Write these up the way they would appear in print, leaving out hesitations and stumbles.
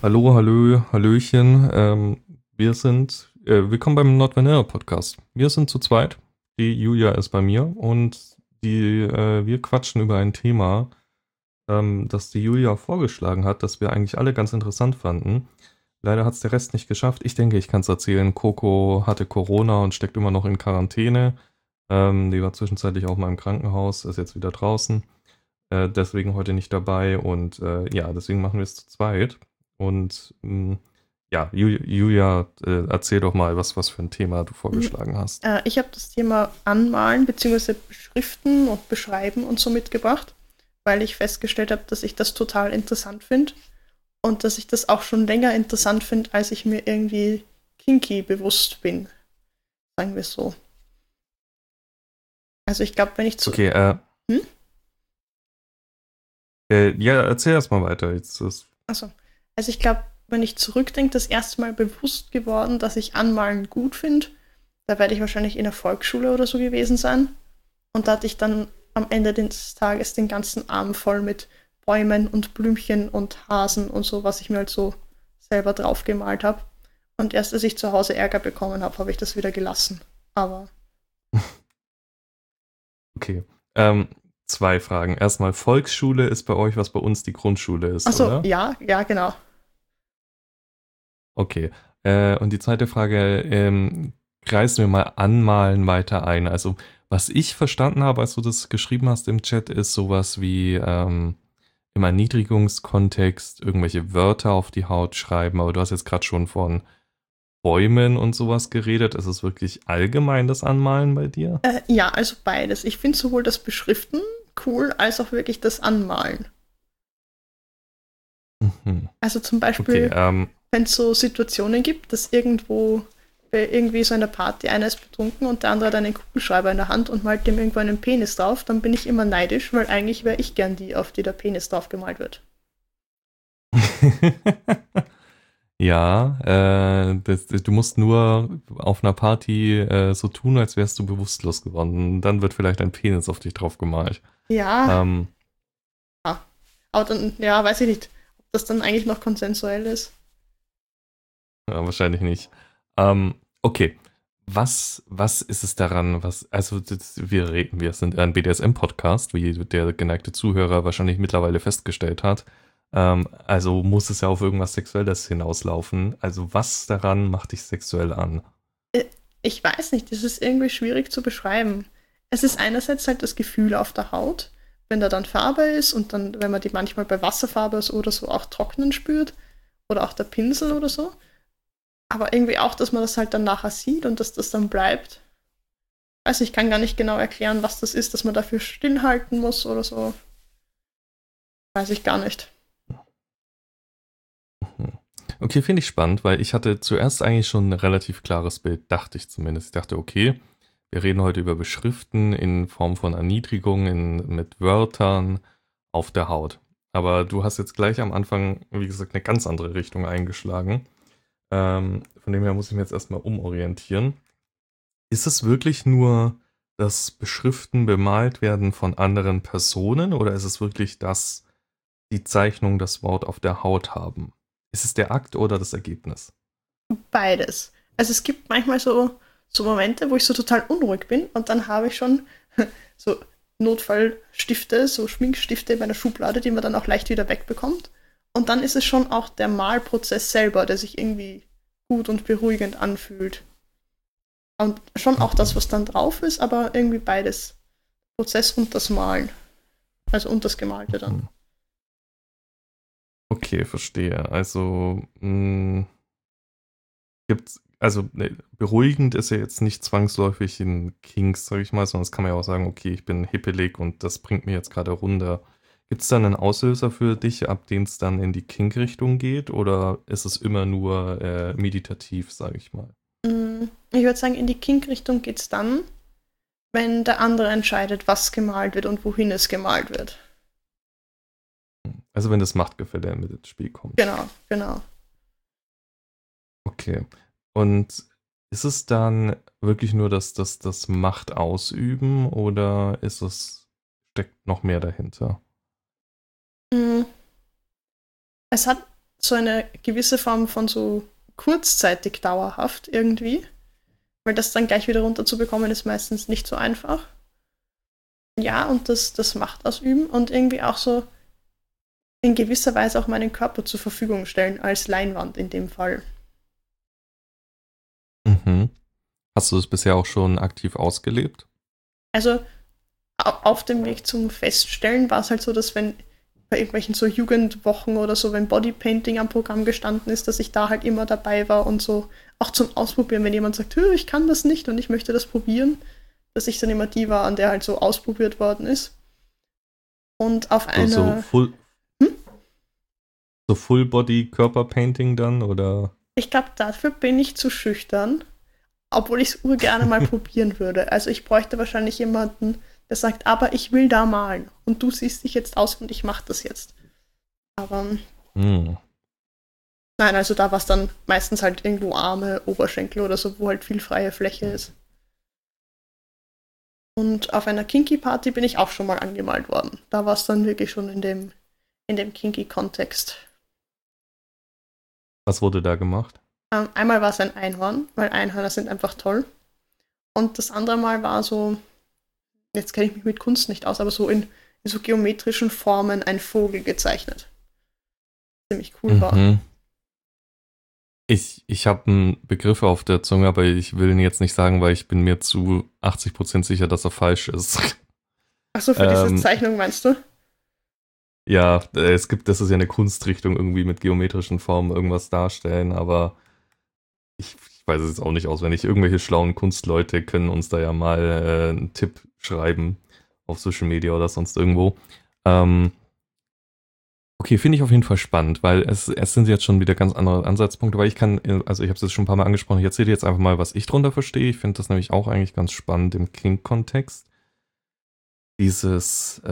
Hallo, hallo, hallöchen. Willkommen beim Not Vanilla Podcast. Wir sind zu zweit. Die Julia ist bei mir und wir quatschen über ein Thema, das die Julia vorgeschlagen hat, das wir eigentlich alle ganz interessant fanden. Leider hat es der Rest nicht geschafft. Ich denke, ich kann es erzählen. Coco hatte Corona und steckt immer noch in Quarantäne. Die war zwischenzeitlich auch mal im Krankenhaus, ist jetzt wieder draußen. Deswegen heute nicht dabei und ja, deswegen machen wir es zu zweit. Und ja, Julia, erzähl doch mal, was für ein Thema du vorgeschlagen hast. Ich habe das Thema Anmalen bzw. Beschriften und Beschreiben und so mitgebracht, weil ich festgestellt habe, dass ich das total interessant finde und dass ich das auch schon länger interessant finde, als ich mir irgendwie kinky bewusst bin, sagen wir es so. Also ich glaube, wenn ich zu... Okay, Hm? ja, erzähl erst mal weiter. Jetzt ist, Achso. Also ich glaube, wenn ich zurückdenke, das erste Mal bewusst geworden, dass ich Anmalen gut finde, da werde ich wahrscheinlich in der Volksschule oder so gewesen sein. Und da hatte ich dann am Ende des Tages den ganzen Arm voll mit Bäumen und Blümchen und Hasen und so, was ich mir halt so selber drauf gemalt habe. Und erst als ich zu Hause Ärger bekommen habe, habe ich das wieder gelassen. Aber okay. Zwei Fragen. Erstmal, Volksschule ist bei euch, was bei uns die Grundschule ist, achso, oder? ja, ja, genau. Okay. Und die zweite Frage, kreisen wir mal Anmalen weiter ein. Also, was ich verstanden habe, als du das geschrieben hast im Chat, ist sowas wie im Erniedrigungskontext irgendwelche Wörter auf die Haut schreiben. Aber du hast jetzt gerade schon von Bäumen und sowas geredet. Ist es wirklich allgemein das Anmalen bei dir? Ja, also beides. Ich finde sowohl das Beschriften cool, als auch wirklich das Anmalen. Mhm. Also zum Okay, Beispiel, wenn es so Situationen gibt, dass irgendwo bei irgendwie so einer Party einer ist betrunken und der andere hat einen Kugelschreiber in der Hand und malt dem irgendwo einen Penis drauf, dann bin ich immer neidisch, weil eigentlich wäre ich gern die, auf die der Penis drauf gemalt wird. ja, du musst nur auf einer Party so tun, als wärst du bewusstlos geworden. Dann wird vielleicht ein Penis auf dich drauf gemalt. Ja, Ähm, ah. Aber dann, ja, weiß ich nicht, ob das dann eigentlich noch konsensuell ist. ja, wahrscheinlich nicht. Okay, was ist es daran, also wir sind ein BDSM-Podcast, wie der geneigte Zuhörer wahrscheinlich mittlerweile festgestellt hat. Also muss es ja auf irgendwas Sexuelles hinauslaufen. Also was daran macht dich sexuell an? Äh, Ich weiß nicht, das ist irgendwie schwierig zu beschreiben. Es ist einerseits halt das Gefühl auf der Haut, wenn da dann Farbe ist und dann, wenn man die manchmal bei Wasserfarbe oder so auch trocknen spürt oder auch der Pinsel oder so. Aber irgendwie auch, dass man das halt dann nachher sieht und dass das dann bleibt. Also ich kann gar nicht genau erklären, was das ist, dass man dafür stillhalten muss oder so. Weiß ich gar nicht. Hm. Okay, finde ich spannend, weil ich hatte zuerst eigentlich schon ein relativ klares Bild, dachte ich zumindest. Ich dachte, okay, wir reden heute über Beschriften in Form von Erniedrigung mit Wörtern auf der Haut. Aber du hast jetzt gleich am Anfang, wie gesagt, eine ganz andere Richtung eingeschlagen. Von dem her muss ich mich jetzt erstmal umorientieren. Ist es wirklich nur das Beschriften, bemalt werden von anderen Personen oder ist es wirklich, dass die Zeichnung das Wort auf der Haut haben? Ist es der Akt oder das Ergebnis? Beides. Also es gibt manchmal so Momente, wo ich so total unruhig bin und dann habe ich schon so Notfallstifte, so Schminkstifte in meiner Schublade, die man dann auch leicht wieder wegbekommt. Und dann ist es schon auch der Malprozess selber, der sich irgendwie gut und beruhigend anfühlt. Und schon auch das, was dann drauf ist, aber irgendwie beides. Prozess und das Malen. Also und das Gemalte dann. Mhm. Okay, verstehe. Also also ne, beruhigend ist ja jetzt nicht zwangsläufig ein Kinks, sag ich mal, sondern das kann man ja auch sagen, okay, ich bin hippelig und das bringt mich jetzt gerade runter. Gibt es dann einen Auslöser für dich, ab dem es dann in die Kink-Richtung geht, oder ist es immer nur meditativ, sage ich mal? Ich würde sagen, in die Kink-Richtung geht es dann, wenn der andere entscheidet, was gemalt wird und wohin es gemalt wird. Also wenn das Machtgefälle mit ins Spiel kommt. Genau, genau. Okay. Und ist es dann wirklich nur das Macht ausüben oder steckt noch mehr dahinter? Mm, Es hat so eine gewisse Form von so kurzzeitig dauerhaft irgendwie, weil das dann gleich wieder runterzubekommen ist meistens nicht so einfach. Ja, und das Macht ausüben und irgendwie auch so in gewisser Weise auch meinen Körper zur Verfügung stellen, als Leinwand in dem Fall. Mhm. Hast du das bisher auch schon aktiv ausgelebt? Also auf dem Weg zum Feststellen war es halt so, dass wenn bei irgendwelchen so Jugendwochen oder so, wenn Bodypainting am Programm gestanden ist, dass ich da halt immer dabei war und so auch zum Ausprobieren, wenn jemand sagt, ich kann das nicht und ich möchte das probieren, dass ich dann immer die war, an der halt so ausprobiert worden ist. Und auf So, so einer, Full, hm? so Full-Body-Körper-Painting dann, oder? Ich glaube, dafür bin ich zu schüchtern, obwohl ich es urgerne mal probieren würde. Also ich bräuchte wahrscheinlich jemanden, der sagt, aber ich will da malen und du siehst dich jetzt aus und ich mache das jetzt. Aber Hm. nein, also da war es dann meistens halt irgendwo Arme, Oberschenkel oder so, wo halt viel freie Fläche ist. Und auf einer Kinky-Party bin ich auch schon mal angemalt worden. Da war es dann wirklich schon in dem Kinky-Kontext. Was wurde da gemacht? Einmal war es ein Einhorn, weil Einhörner sind einfach toll. Und das andere Mal war so, jetzt kenne ich mich mit Kunst nicht aus, aber so in so geometrischen Formen ein Vogel gezeichnet. Ziemlich cool war. Mhm. Ich habe einen Begriff auf der Zunge, aber ich will ihn jetzt nicht sagen, weil ich bin mir zu 80% sicher, dass er falsch ist. Achso, für diese Zeichnung meinst du? Ja, das ist ja eine Kunstrichtung, irgendwie mit geometrischen Formen irgendwas darstellen, aber ich weiß es jetzt auch nicht auswendig. Irgendwelche schlauen Kunstleute können uns da ja mal einen Tipp schreiben auf Social Media oder sonst irgendwo. Ähm, okay, finde ich auf jeden Fall spannend, weil es sind jetzt schon wieder ganz andere Ansatzpunkte, weil also ich habe es jetzt schon ein paar Mal angesprochen, ich erzähle dir jetzt einfach mal, was ich drunter verstehe. Ich finde das nämlich auch eigentlich ganz spannend im Kink-Kontext. Dieses,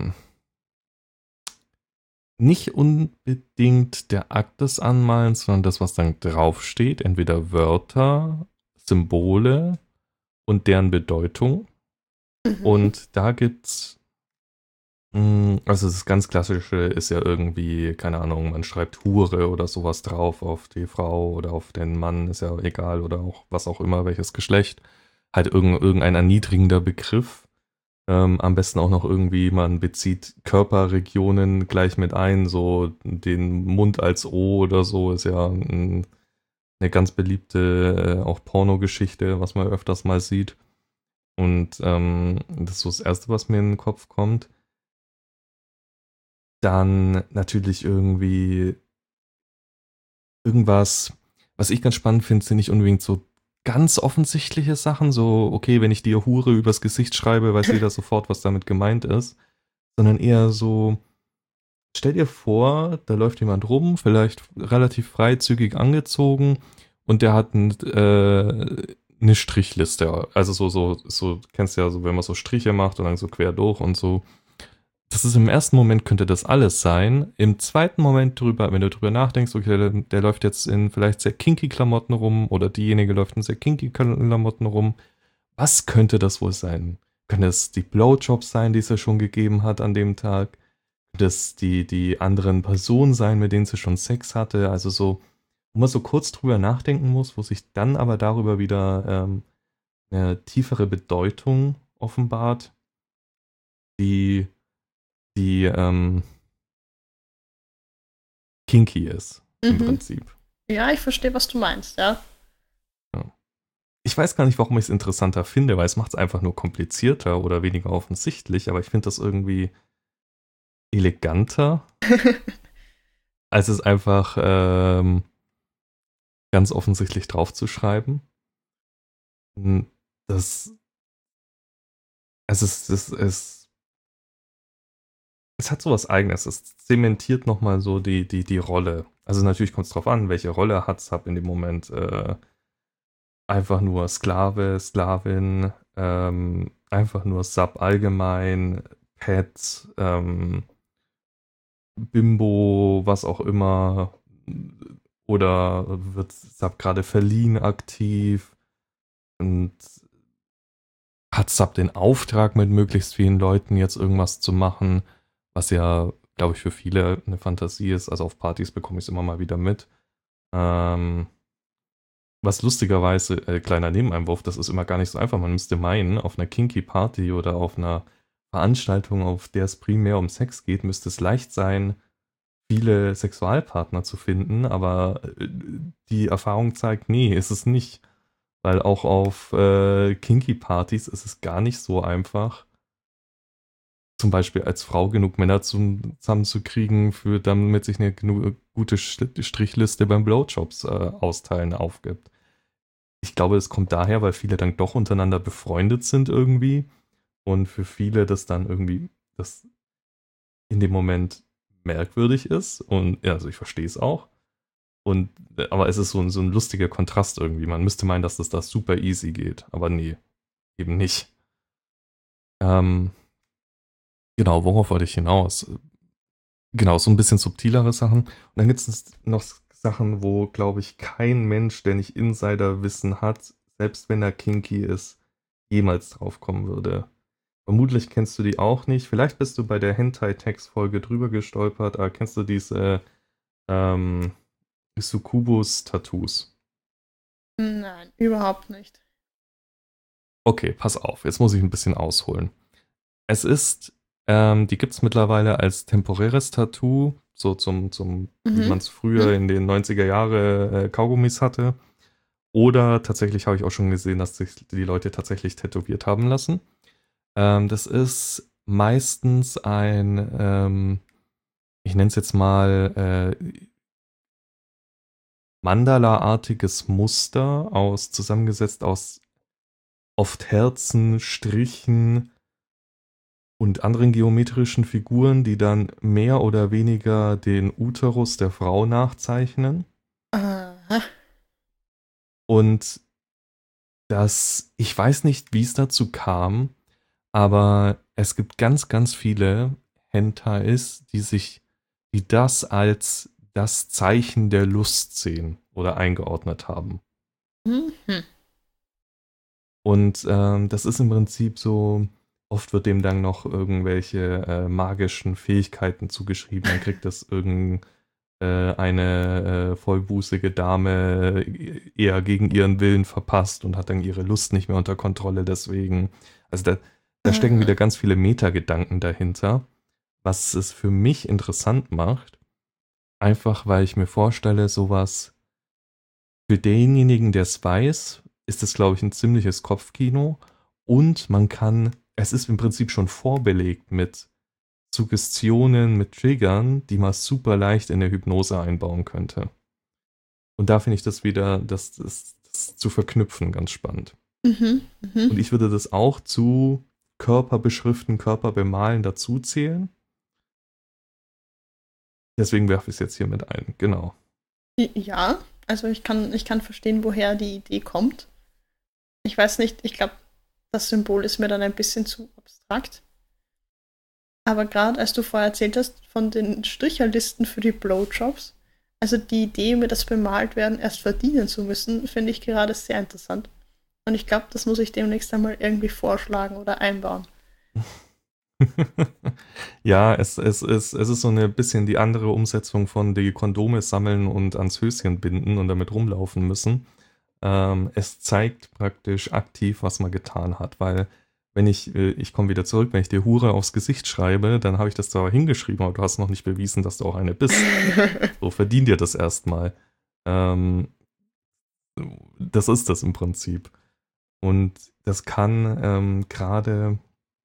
nicht unbedingt der Akt des Anmalens, sondern das, was dann draufsteht, entweder Wörter, Symbole und deren Bedeutung. Mhm. Und da gibt's, also das ganz klassische ist ja irgendwie, keine Ahnung, man schreibt Hure oder sowas drauf auf die Frau oder auf den Mann, ist ja egal, oder auch was auch immer, welches Geschlecht. Halt irgendein erniedrigender Begriff. Am besten auch noch irgendwie, man bezieht Körperregionen gleich mit ein, so den Mund als O oder so, ist ja eine ganz beliebte auch Pornogeschichte, was man öfters mal sieht. Und das ist so das Erste, was mir in den Kopf kommt. Dann natürlich irgendwie irgendwas, was ich ganz spannend finde, sind nicht unbedingt so ganz offensichtliche Sachen, so, okay, wenn ich dir Hure übers Gesicht schreibe, weiß jeder sofort, was damit gemeint ist, sondern eher so, stell dir vor, da läuft jemand rum, vielleicht relativ freizügig angezogen und der hat eine Strichliste. Also so, kennst du ja so, wenn man so Striche macht und dann so quer durch und so. Das ist im ersten Moment könnte das alles sein. Im zweiten Moment wenn du drüber nachdenkst, okay, der läuft jetzt in vielleicht sehr kinky Klamotten rum oder diejenige läuft in sehr kinky Klamotten rum. Was könnte das wohl sein? Könnte es die Blowjobs sein, die sie schon gegeben hat an dem Tag? Könnte es die anderen Personen sein, mit denen sie schon Sex hatte? Also so, wo man so kurz drüber nachdenken muss, wo sich dann aber darüber wieder eine tiefere Bedeutung offenbart, die kinky ist, im Mhm. Prinzip. Ja, ich verstehe, was du meinst, ja. Ja. Ich weiß gar nicht, warum ich es interessanter finde, weil es macht es einfach nur komplizierter oder weniger offensichtlich, aber ich finde das irgendwie eleganter, als es einfach ganz offensichtlich draufzuschreiben. Das, es hat so was Eigenes. Es zementiert nochmal so die Rolle. Also natürlich kommt es drauf an, welche Rolle hat es. Hab in dem Moment einfach nur Sklave, Sklavin, einfach nur Sub allgemein, Pet, Bimbo, was auch immer. Oder wird Sub gerade verliehen aktiv und hat Sub den Auftrag, mit möglichst vielen Leuten jetzt irgendwas zu machen, was ja glaube ich, für viele eine Fantasie ist. Also auf Partys bekomme ich es immer mal wieder mit. Ähm, Was lustigerweise, kleiner Nebeneinwurf, das ist immer gar nicht so einfach. Man müsste meinen, auf einer Kinky Party oder auf einer Veranstaltung, auf der es primär um Sex geht, müsste es leicht sein, viele Sexualpartner zu finden, aber die Erfahrung zeigt, nee, ist es nicht. Weil auch auf Kinky-Partys ist es gar nicht so einfach, zum Beispiel als Frau genug Männer zusammenzukriegen, damit sich eine gute Strichliste beim Blowjobs austeilen aufgibt. Ich glaube, es kommt daher, weil viele dann doch untereinander befreundet sind irgendwie und für viele das dann irgendwie das in dem Moment merkwürdig ist und ja, also ich verstehe es auch. Und, aber es ist so ein lustiger Kontrast irgendwie. Man müsste meinen, dass das da super easy geht, aber nee, eben nicht. Ähm, genau, worauf wollte ich hinaus? Genau, so ein bisschen subtilere Sachen. Und dann gibt es noch Sachen, wo, glaube ich, kein Mensch, der nicht Insiderwissen hat, selbst wenn er kinky ist, jemals drauf kommen würde. Vermutlich kennst du die auch nicht. Vielleicht bist du bei der Hentai-Text-Folge drüber gestolpert, aber kennst du diese ähm, Succubus-Tattoos? Nein, überhaupt nicht. Okay, pass auf, jetzt muss ich ein bisschen ausholen. Es ist, die gibt es mittlerweile als temporäres Tattoo, so wie Mhm. man es früher in den 90er Jahre Kaugummis hatte. Oder tatsächlich habe ich auch schon gesehen, dass sich die Leute tatsächlich tätowiert haben lassen. Das ist meistens ich nenne es jetzt mal Mandala-artiges Muster zusammengesetzt aus oft Herzen, Strichen und anderen geometrischen Figuren, die dann mehr oder weniger den Uterus der Frau nachzeichnen. Aha. Und ich weiß nicht, wie es dazu kam, aber es gibt ganz, ganz viele Hentais, die das als das Zeichen der Lust sehen oder eingeordnet haben. Mhm. Und das ist im Prinzip so, oft wird dem dann noch irgendwelche magischen Fähigkeiten zugeschrieben. Dann kriegt das eine vollbusige Dame eher gegen ihren Willen verpasst und hat dann ihre Lust nicht mehr unter Kontrolle deswegen. Also da stecken wieder Aha. ganz viele Metagedanken dahinter, was es für mich interessant macht. Einfach weil ich mir vorstelle, sowas für denjenigen, der es weiß, ist es, glaube ich, ein ziemliches Kopfkino. Und es ist im Prinzip schon vorbelegt mit Suggestionen, mit Triggern, die man super leicht in der Hypnose einbauen könnte. Und da finde ich das wieder, das zu verknüpfen, ganz spannend. Mhm. Und Mhm. ich würde das auch zu Körperbeschriften, Körperbemalen dazu zählen. Deswegen werfe ich es jetzt hier mit ein. Genau. Ja, also ich kann verstehen, woher die Idee kommt. Ich weiß nicht, ich glaube, das Symbol ist mir dann ein bisschen zu abstrakt. Aber gerade als du vorher erzählt hast von den Stricherlisten für die Blowjobs, also die Idee, mir das bemalt werden erst verdienen zu müssen, finde ich gerade sehr interessant. Und ich glaube, das muss ich demnächst einmal irgendwie vorschlagen oder einbauen. Ja, es ist so ein bisschen die andere Umsetzung von die Kondome sammeln und ans Höschen binden und damit rumlaufen müssen. Es zeigt praktisch aktiv, was man getan hat, weil wenn ich komme wieder zurück, wenn ich dir Hure aufs Gesicht schreibe, dann habe ich das zwar hingeschrieben, aber du hast noch nicht bewiesen, dass du auch eine bist. So, verdien dir das erstmal. Ähm, Das ist das im Prinzip. Und das kann gerade,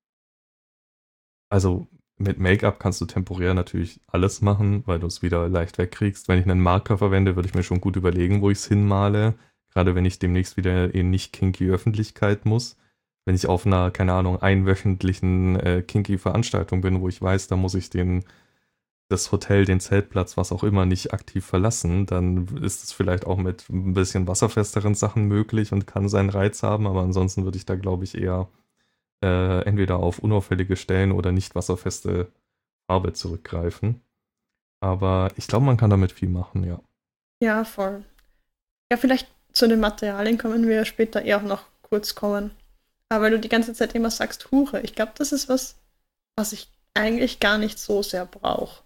also mit Make-up kannst du temporär natürlich alles machen, weil du es wieder leicht wegkriegst. Wenn ich einen Marker verwende, würde ich mir schon gut überlegen, wo ich es hinmale. Gerade wenn ich demnächst wieder in nicht kinky Öffentlichkeit muss. Wenn ich auf einer, keine Ahnung, einwöchentlichen kinky Veranstaltung bin, wo ich weiß, da muss ich das Hotel, den Zeltplatz, was auch immer, nicht aktiv verlassen, dann ist es vielleicht auch mit ein bisschen wasserfesteren Sachen möglich und kann seinen Reiz haben, aber ansonsten würde ich da, glaube ich, eher entweder auf unauffällige Stellen oder nicht wasserfeste Farbe zurückgreifen. Aber ich glaube, man kann damit viel machen, ja. Ja, voll. Ja, vielleicht zu den Materialien kommen wir später eher auch noch kurz kommen. Aber weil du die ganze Zeit immer sagst, Hure, ich glaube, das ist was, was ich eigentlich gar nicht so sehr brauche.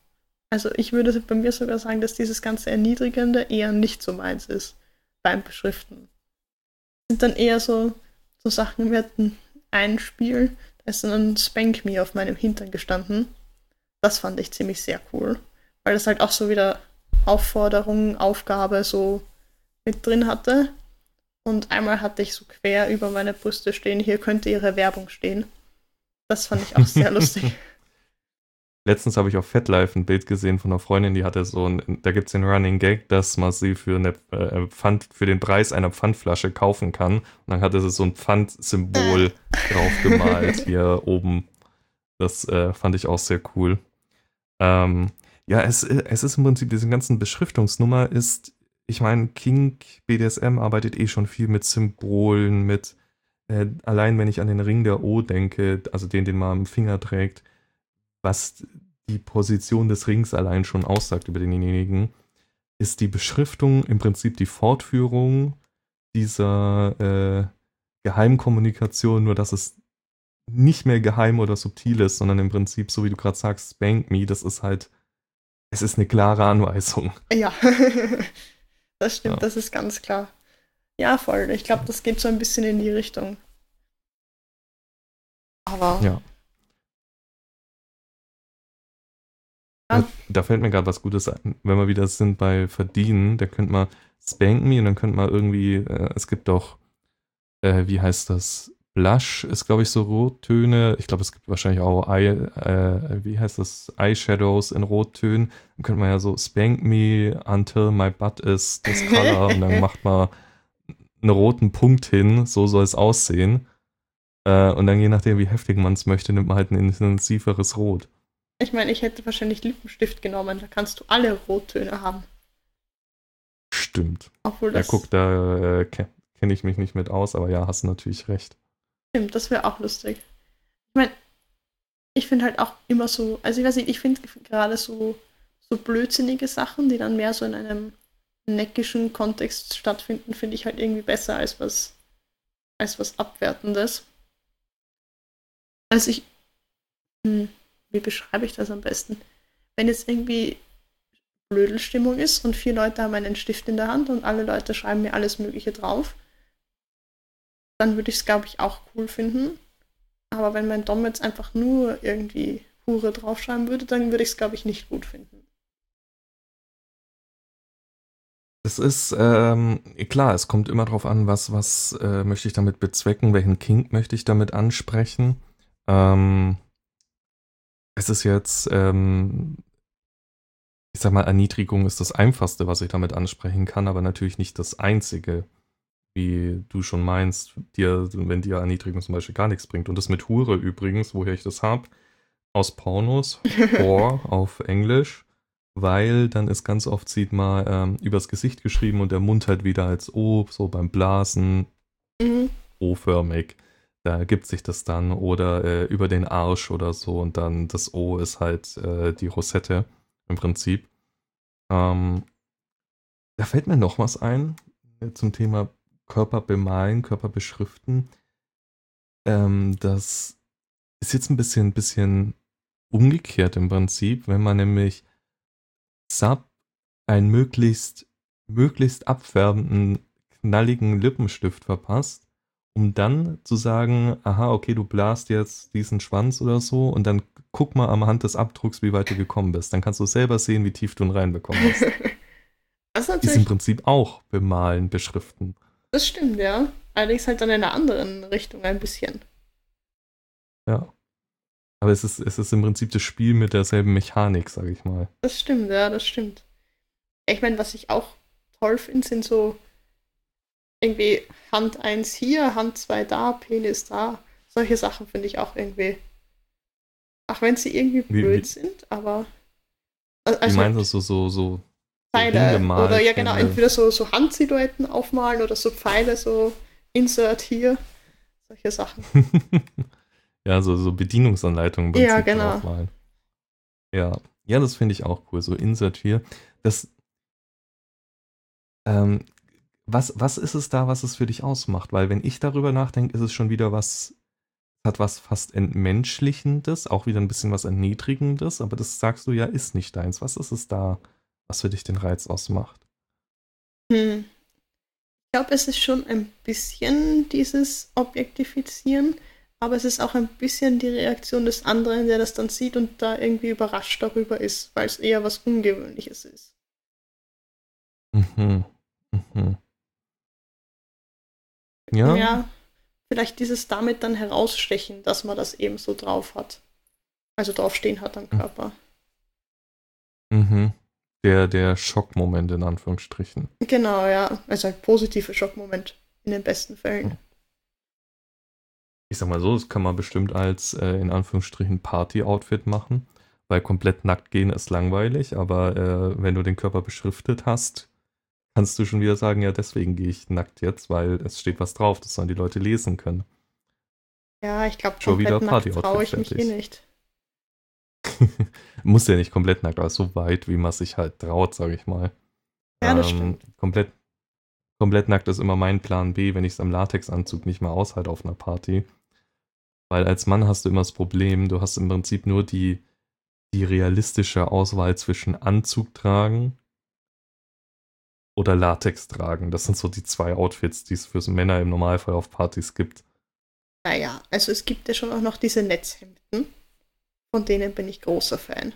Also ich würde bei mir sogar sagen, dass dieses ganze Erniedrigende eher nicht so meins ist beim Beschriften. Sind dann eher so Sachen, wir hatten ein Spiel, da ist dann ein Spank Me auf meinem Hintern gestanden. Das fand ich ziemlich sehr cool, weil das halt auch so wieder Aufforderung, Aufgabe so mit drin hatte. Und einmal hatte ich so quer über meine Brüste stehen, hier könnte ihre Werbung stehen. Das fand ich auch sehr lustig. Letztens habe ich auf FetLife ein Bild gesehen von einer Freundin, die hatte da gibt es den Running Gag, dass man sie für für den Preis einer Pfandflasche kaufen kann. Und dann hatte sie so ein Pfandsymbol drauf gemalt hier oben. Das fand ich auch sehr cool. Ja, es ist im Prinzip, diese ganzen Beschriftungsnummer ist, ich meine, Kink BDSM arbeitet schon viel mit Symbolen, allein wenn ich an den Ring der O denke, also den man am Finger trägt, was die Position des Rings allein schon aussagt über denjenigen, ist die Beschriftung im Prinzip die Fortführung dieser Geheimkommunikation, nur dass es nicht mehr geheim oder subtil ist, sondern im Prinzip, so wie du gerade sagst, Spank Me, das ist halt, es ist eine klare Anweisung. Ja, das stimmt, Ja. das ist ganz klar. Ja, voll. Ich glaube, das geht so ein bisschen in die Richtung. Aber Ja. Da fällt mir gerade was Gutes ein. Wenn wir wieder sind bei Verdienen, da könnte man Spank Me und dann könnte man irgendwie, es gibt doch, wie heißt das? Blush ist, glaube ich, so Rottöne. Ich glaube, es gibt wahrscheinlich auch wie heißt das? Eyeshadows in Rottönen. Dann könnte man ja so Spank Me until my butt is this color und dann macht man einen roten Punkt hin, so soll es aussehen. Und dann je nachdem, wie heftig man es möchte, nimmt man halt ein intensiveres Rot. ich meine, ich hätte wahrscheinlich Lippenstift genommen, da kannst du alle Rottöne haben. Stimmt. Obwohl Ja, das guck, da kenne ich mich nicht mit aus, aber ja, hast natürlich recht. stimmt, das wäre auch lustig. Ich meine, ich finde halt auch immer so, also ich weiß nicht, ich finde gerade so blödsinnige Sachen, die dann mehr so in einem neckischen Kontext stattfinden, finde ich halt irgendwie besser als was Abwertendes. Also wie beschreibe ich das am besten? Wenn jetzt irgendwie Blödelstimmung ist und 4 Leute haben einen Stift in der Hand und alle Leute schreiben mir alles Mögliche drauf, dann würde ich es, glaube ich, auch cool finden. Aber wenn mein Dom jetzt einfach nur irgendwie Hure draufschreiben würde, dann würde ich es, glaube ich, nicht gut finden. Es ist, klar, es kommt immer drauf an, was möchte ich damit bezwecken, welchen Kink möchte ich damit ansprechen. Es ist jetzt, ich sag mal, Erniedrigung ist das Einfachste, was ich damit ansprechen kann, aber natürlich nicht das Einzige, wie du schon meinst, wenn dir Erniedrigung zum Beispiel gar nichts bringt. Und das mit Hure übrigens, woher ich das habe, aus Pornos, Whore auf Englisch, weil dann ist ganz oft, sieht man, übers Gesicht geschrieben und der Mund halt wieder als O, so beim Blasen, Mhm. O-förmig. Da ergibt sich das dann oder über den Arsch oder so und dann das O ist halt die Rosette im Prinzip. Da fällt mir noch was ein zum Thema Körper bemalen, Körper beschriften. Das ist jetzt ein bisschen umgekehrt im Prinzip, wenn man nämlich Sub einen möglichst abfärbenden, knalligen Lippenstift verpasst, um dann zu sagen, aha, okay, du blast jetzt diesen Schwanz oder so und dann guck mal am Hand des Abdrucks, wie weit du gekommen bist. Dann kannst du selber sehen, wie tief du ihn reinbekommen hast. Das ist Ist im natürlich, Prinzip auch bemalen, beschriften. das stimmt, ja. Allerdings halt dann in einer anderen Richtung ein bisschen. Ja. Aber es ist im Prinzip das Spiel mit derselben Mechanik, sag ich mal. Das stimmt, ja, das stimmt. Ich meine, was ich auch toll finde, sind so irgendwie Hand eins hier, Hand 2 da, Penis da. Solche Sachen finde ich auch irgendwie. Auch wenn sie irgendwie Wie blöd sind, aber. wie Also meinst du so Pfeile. Oder hingemalt? ja, genau, entweder so Handsilhouetten aufmalen oder so Pfeile, so Insert hier. Solche Sachen. Ja, so Bedienungsanleitungen im Ja, Prinzip genau. draufmalen. Ja. Ja, das finde ich auch cool. So Insert hier. Das, ähm, was ist es da, was es für dich ausmacht? Weil wenn ich darüber nachdenke, ist es schon wieder was, hat was fast Entmenschlichendes, auch wieder ein bisschen was Erniedrigendes, aber das sagst du ja, ist nicht deins. Was ist es da, was für dich den Reiz ausmacht? Hm. Ich glaube, es ist schon ein bisschen dieses Objektifizieren, aber es ist auch ein bisschen die Reaktion des anderen, der das dann sieht und da irgendwie überrascht darüber ist, weil es eher was Ungewöhnliches ist. Mhm. Mhm. Ja. Ja, vielleicht dieses damit dann herausstechen, dass man das eben so drauf hat. Also draufstehen hat am Körper. Mhm. Der Schockmoment in Anführungsstrichen. Genau, ja. Also ein positiver Schockmoment in den besten Fällen. Ich sag mal so, das kann man bestimmt als in Anführungsstrichen Party-Outfit machen, weil komplett nackt gehen ist langweilig, aber wenn du den Körper beschriftet hast, kannst du schon wieder sagen, ja, deswegen gehe ich nackt jetzt, weil es steht was drauf, das sollen die Leute lesen können. Ja, ich glaube, Schon wieder komplett nackt traue Party-Outfit ich mich fertig. nicht. Muss ja nicht komplett nackt, aber so weit, wie man sich halt traut, sage ich mal. Ja, das stimmt. Komplett nackt ist immer mein Plan B, wenn ich es am Latexanzug nicht mehr aushalte auf einer Party. Weil als Mann hast du immer das Problem, du hast im Prinzip nur die realistische Auswahl zwischen Anzug tragen oder Latex tragen. Das sind so die zwei Outfits, die es für Männer im Normalfall auf Partys gibt. Naja, also es gibt ja schon auch noch diese Netzhemden. Von denen bin ich großer Fan.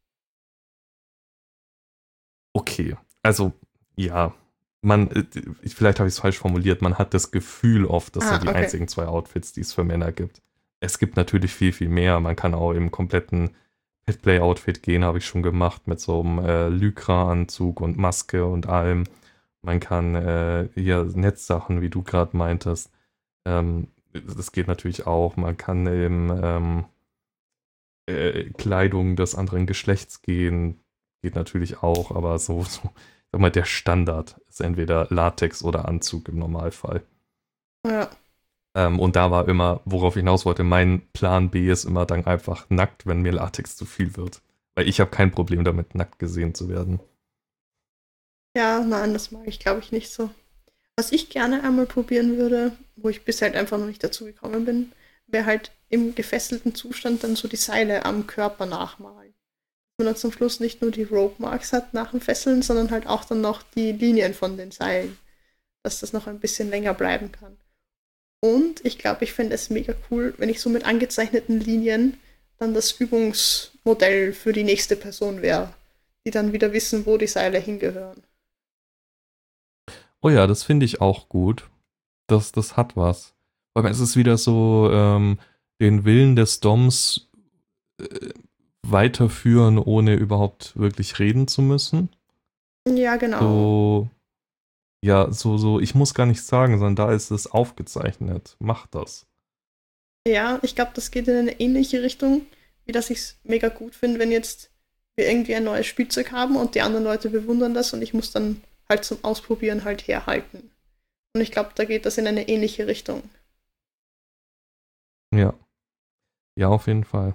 Okay, also ja, vielleicht habe ich es falsch formuliert, man hat das Gefühl oft, das sind die Okay. einzigen zwei Outfits, die es für Männer gibt. Es gibt natürlich viel, viel mehr. Man kann auch im kompletten Petplay-Outfit gehen, habe ich schon gemacht, mit so einem Lycra-Anzug und Maske und allem. Man kann hier Netzsachen, wie du gerade meintest. Das geht natürlich auch. Man kann im Kleidung des anderen Geschlechts gehen, geht natürlich auch, aber sag mal, der Standard ist entweder Latex oder Anzug im Normalfall. Ja. Und da war immer, worauf ich hinaus wollte, mein Plan B ist immer dann einfach nackt, wenn mir Latex zu viel wird. Weil ich habe kein Problem damit, nackt gesehen zu werden. Ja, nein, das mag ich, glaube ich, nicht so. Was ich gerne einmal probieren würde, wo ich bisher halt einfach noch nicht dazu gekommen bin, wäre halt im gefesselten Zustand dann so die Seile am Körper nachmalen. Dass man dann zum Schluss nicht nur die Rope Marks hat nach dem Fesseln, sondern halt auch dann noch die Linien von den Seilen. Dass das noch ein bisschen länger bleiben kann. Und ich glaube, ich fände es mega cool, wenn ich so mit angezeichneten Linien dann das Übungsmodell für die nächste Person wäre, die dann wieder wissen, wo die Seile hingehören. Oh ja, das finde ich auch gut. Das hat was. Weil es ist wieder so, den Willen des Doms weiterführen, ohne überhaupt wirklich reden zu müssen. Ja, genau. So, ja, so, ich muss gar nichts sagen, sondern da ist es aufgezeichnet. Mach das. Ja, ich glaube, das geht in eine ähnliche Richtung, wie dass ich es mega gut finde, wenn jetzt wir irgendwie ein neues Spielzeug haben und die anderen Leute bewundern das und ich muss dann halt zum Ausprobieren halt herhalten. Und ich glaube, da geht das in eine ähnliche Richtung. Ja. Ja, auf jeden Fall.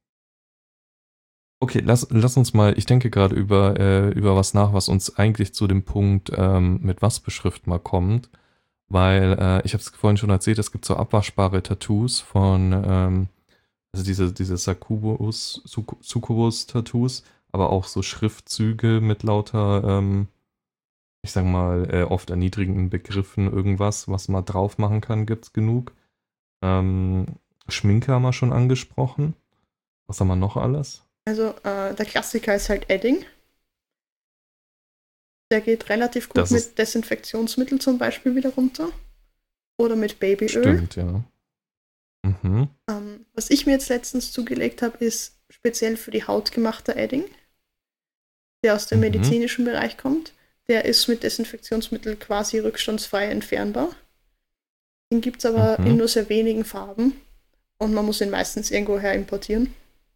Okay, lass uns mal, ich denke gerade über was nach, was uns eigentlich zu dem Punkt mit was beschriften mal kommt. Weil ich habe es vorhin schon erzählt, es gibt so abwaschbare Tattoos von, also diese Succubus-Tattoos, aber auch so Schriftzüge mit lauter, ich sag mal, oft erniedrigenden Begriffen, irgendwas, was man drauf machen kann, gibt's genug. Schminke haben wir schon angesprochen. Was haben wir noch alles? Also der Klassiker ist halt Edding. Der geht relativ gut Das ist, mit Desinfektionsmittel zum Beispiel wieder runter. Oder mit Babyöl. stimmt, ja. Mhm. Was ich mir jetzt letztens zugelegt habe, ist speziell für die Haut gemachter Edding, der aus dem Mhm. medizinischen Bereich kommt. Der ist mit Desinfektionsmittel quasi rückstandsfrei entfernbar. Den gibt es aber in Mhm. nur sehr wenigen Farben und man muss ihn meistens irgendwoher importieren.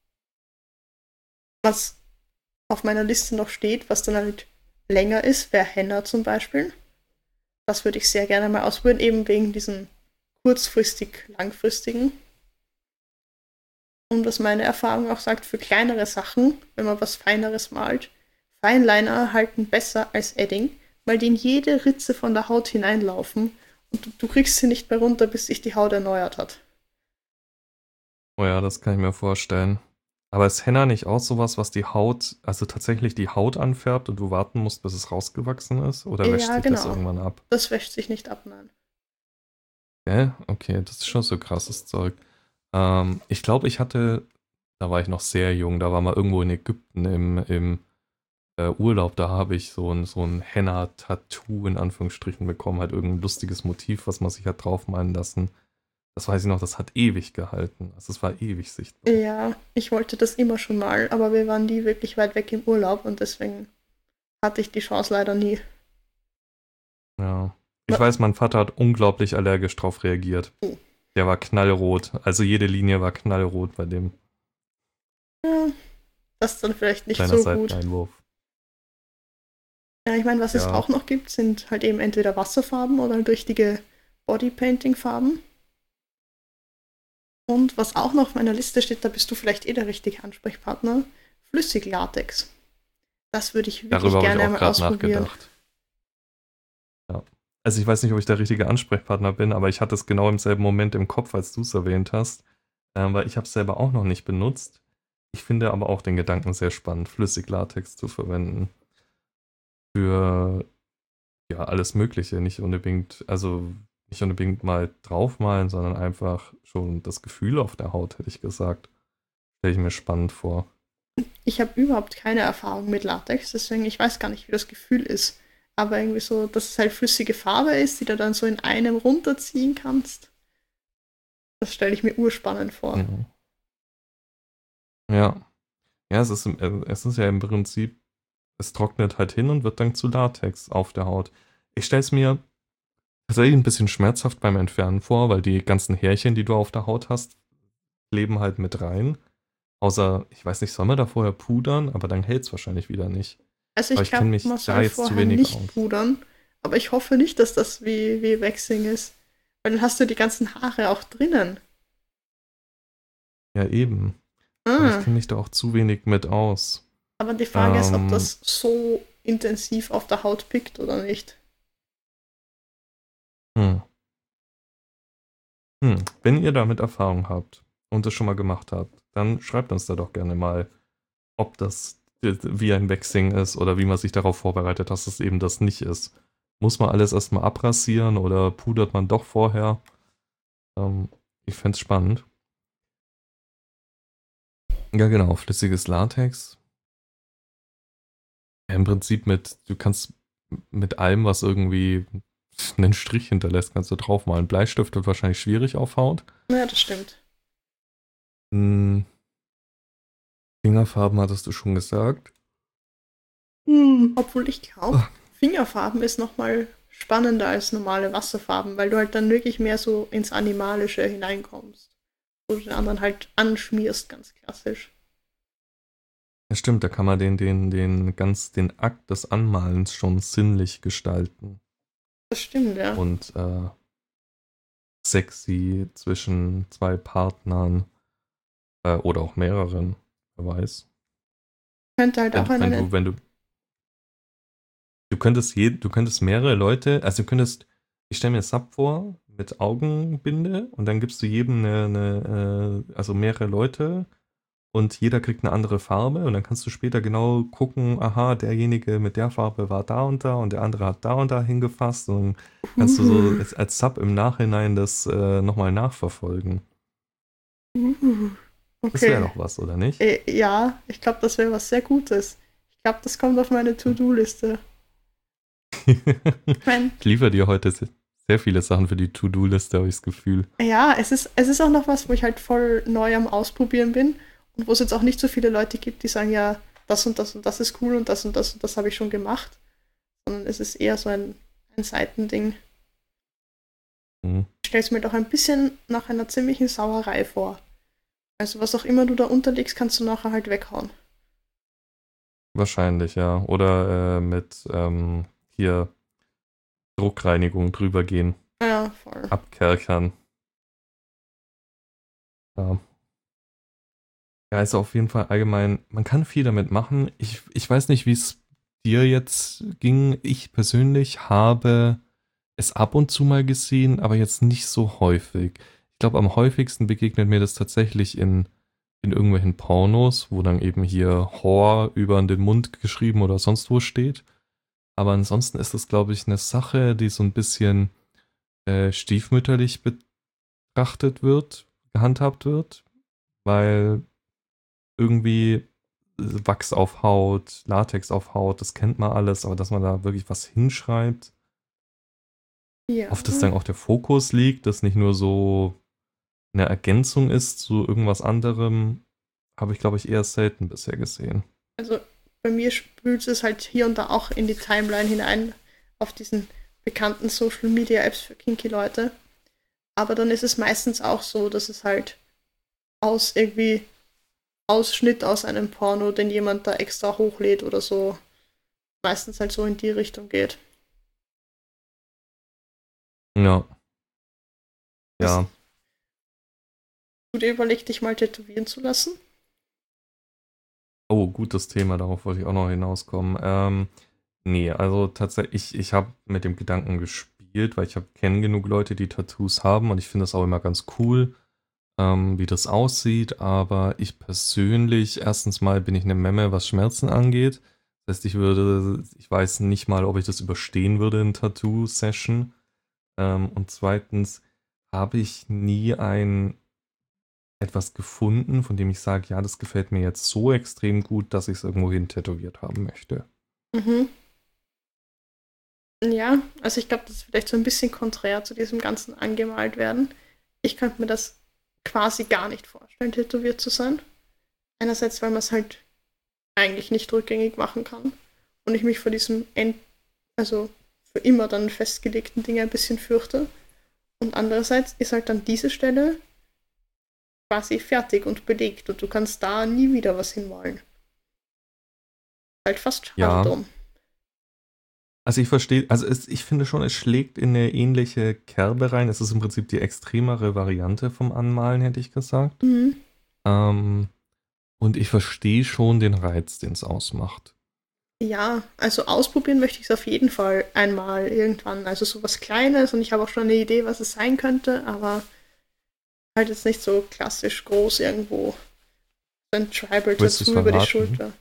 Was auf meiner Liste noch steht, was dann halt länger ist, wäre Henna zum Beispiel. Das würde ich sehr gerne mal ausprobieren, eben wegen diesem kurzfristig langfristigen. Und was meine Erfahrung auch sagt, für kleinere Sachen, wenn man was Feineres malt, Fineliner halten besser als Edding, weil die in jede Ritze von der Haut hineinlaufen und du kriegst sie nicht mehr runter, bis sich die Haut erneuert hat. Oh ja, das kann ich mir vorstellen. Aber ist Henna nicht auch sowas, was die Haut, also tatsächlich die Haut anfärbt und du warten musst, bis es rausgewachsen ist? Oder wäscht Ja, sich das genau. irgendwann ab? Das wäscht sich nicht ab, nein. Okay, das ist schon so krasses Zeug. Ich glaube, da war ich noch sehr jung, da war mal irgendwo in Ägypten im Urlaub, da habe ich so ein Henna-Tattoo in Anführungsstrichen bekommen, halt irgendein lustiges Motiv, was man sich hat draufmalen lassen. Das weiß ich noch, das hat ewig gehalten. Also es war ewig sichtbar. Ja, ich wollte das immer schon mal, aber wir waren nie wirklich weit weg im Urlaub und deswegen hatte ich die Chance leider nie. Ja. Ich Wa- weiß, mein Vater hat unglaublich allergisch drauf reagiert. Oh. Der war knallrot. Also jede Linie war knallrot bei dem. Ja, das ist dann vielleicht nicht Kleiner so gut. Seiteneinwurf. Ja, ich meine, was es Ja, auch noch gibt, sind halt eben entweder Wasserfarben oder halt richtige Bodypainting-Farben. Und was auch noch auf meiner Liste steht, da bist du vielleicht der richtige Ansprechpartner, Flüssiglatex. Das würde ich wirklich darüber habe ich gerne auch einmal gerade ausprobieren. nachgedacht. Ja. Also ich weiß nicht, ob ich der richtige Ansprechpartner bin, aber ich hatte es genau im selben Moment im Kopf, als du es erwähnt hast. Weil ich habe es selber auch noch nicht benutzt. Ich finde aber auch den Gedanken sehr spannend, Flüssiglatex zu verwenden. Für ja alles Mögliche. Nicht unbedingt mal draufmalen, sondern einfach schon das Gefühl auf der Haut, hätte ich gesagt. Stelle ich mir spannend vor. Ich habe überhaupt keine Erfahrung mit Latex, deswegen ich weiß gar nicht, wie das Gefühl ist. Aber irgendwie so, dass es halt flüssige Farbe ist, die du dann so in einem runterziehen kannst. Das stelle ich mir urspannend vor. Mhm. Ja. Ja, es ist ja im Prinzip, es trocknet halt hin und wird dann zu Latex auf der Haut. Ich stelle es mir tatsächlich ein bisschen schmerzhaft beim Entfernen vor, weil die ganzen Härchen, die du auf der Haut hast, leben halt mit rein. Außer, ich weiß nicht, soll man da vorher pudern, aber dann hält es wahrscheinlich wieder nicht. Also Aber ich ich kenne glaube, mich man da soll jetzt zu vorher wenig nicht aus. pudern, aber ich hoffe nicht, dass das wie Waxing ist. Weil dann hast du die ganzen Haare auch drinnen. Ja, eben. Aber ich Ah, kenne mich da auch zu wenig mit aus. aber die Frage ist, ob Ähm, das so intensiv auf der Haut pickt oder nicht. hm. Wenn ihr damit Erfahrung habt und das schon mal gemacht habt, dann schreibt uns da doch gerne mal, ob das wie ein Waxing ist oder wie man sich darauf vorbereitet, dass es eben das nicht ist. Muss man alles erstmal abrasieren oder pudert man doch vorher? Ähm, Ich fände es spannend. Ja, genau, flüssiges Latex. Ja, im Prinzip du kannst mit allem, was irgendwie einen Strich hinterlässt, kannst du draufmalen. Bleistift wird wahrscheinlich schwierig auf Haut. Ja, das stimmt. Hm, Fingerfarben hattest du schon gesagt. Obwohl ich glaube, Ah, Fingerfarben ist nochmal spannender als normale Wasserfarben, weil du halt dann wirklich mehr so ins Animalische hineinkommst. Wo du den anderen halt anschmierst, ganz klassisch. ja, stimmt, da kann man den Akt des Anmalens schon sinnlich gestalten Das stimmt, ja. und sexy zwischen zwei Partnern oder auch mehreren, wer weiß. Könnte halt auch Wenn eine. du, wenn du, du könntest mehrere Leute, also ich stelle mir Sub vor mit Augenbinde und dann gibst du jedem also mehrere Leute und jeder kriegt eine andere Farbe und dann kannst du später genau gucken, aha, derjenige mit der Farbe war da und der andere hat da und da hingefasst und dann kannst du so als Sub im Nachhinein das nochmal nachverfolgen. Uh, Das wäre okay. doch was, oder nicht? Ja, ich glaube, das wäre was sehr Gutes. Ich glaube, das kommt auf meine To-Do-Liste. Ich meine, Ich liefere dir heute sehr viele Sachen für die To-Do-Liste, habe ich das Gefühl. ja, es ist auch noch was, wo ich halt voll neu am Ausprobieren bin und wo es jetzt auch nicht so viele Leute gibt, die sagen, ja, das und das ist cool und das habe ich schon gemacht, sondern es ist eher so ein Seitending. Hm. Ich stelle es mir doch ein bisschen nach einer ziemlichen Sauerei vor. Also was auch immer du da unterlegst, kannst du nachher halt weghauen. Wahrscheinlich, ja. Oder mit hier Druckreinigung drüber gehen, Ja, voll. abkerchern. Ja. Ja, also auf jeden Fall allgemein, man kann viel damit machen. Ich weiß nicht, wie es dir jetzt ging. Ich persönlich habe es ab und zu mal gesehen, aber jetzt nicht so häufig. Ich glaube, am häufigsten begegnet mir das tatsächlich in irgendwelchen Pornos, wo dann eben hier Whore über den Mund geschrieben oder sonst wo steht. Aber ansonsten ist das, glaube ich, eine Sache, die so ein bisschen stiefmütterlich betrachtet wird, gehandhabt wird, weil irgendwie Wachs auf Haut, Latex auf Haut, das kennt man alles, aber dass man da wirklich was hinschreibt, Ja, auf das dann auch der Fokus liegt, das nicht nur so eine Ergänzung ist zu irgendwas anderem, habe ich, glaube ich, eher selten bisher gesehen. also bei mir spült es halt hier und da auch in die Timeline hinein auf diesen bekannten Social Media Apps für kinky Leute. Aber dann ist es meistens auch so, dass es halt aus irgendwie Ausschnitt aus einem Porno, den jemand da extra hochlädt oder so, meistens halt so in die Richtung geht. Ja, Hast ja. du dir überlegt, dich mal tätowieren zu lassen? Oh, gutes Thema, darauf wollte ich auch noch hinauskommen. Nee, also tatsächlich, ich habe mit dem Gedanken gespielt, weil ich kenne genug Leute, die Tattoos haben und ich finde das auch immer ganz cool, wie das aussieht, aber ich persönlich, erstens mal bin ich eine Memme, was Schmerzen angeht. Das heißt, ich weiß nicht mal, ob ich das überstehen würde in Tattoo-Session. Und zweitens habe ich nie etwas gefunden, von dem ich sage, ja, das gefällt mir jetzt so extrem gut, dass ich es irgendwo hin tätowiert haben möchte. Mhm. Ja, also ich glaube, das ist vielleicht so ein bisschen konträr zu diesem ganzen angemalt werden. Ich könnte mir das quasi gar nicht vorstellen, tätowiert zu sein. Einerseits, weil man es halt eigentlich nicht rückgängig machen kann und ich mich vor diesem also für immer dann festgelegten Ding ein bisschen fürchte. Und andererseits ist halt dann diese Stelle quasi fertig und belegt und du kannst da nie wieder was hinmalen. Halt fast schade Ja, drum. also ich verstehe, ich finde schon, es schlägt in eine ähnliche Kerbe rein. Es ist im Prinzip die extremere Variante vom Anmalen, hätte ich gesagt. Mhm. Ähm, und ich verstehe schon den Reiz, den es ausmacht. Ja, also ausprobieren möchte ich es auf jeden Fall einmal irgendwann. Also so was Kleines und ich habe auch schon eine Idee, was es sein könnte, aber halt jetzt nicht so klassisch groß irgendwo. So ein Willst du es Tribal-Tattoo über die verraten? Schulter.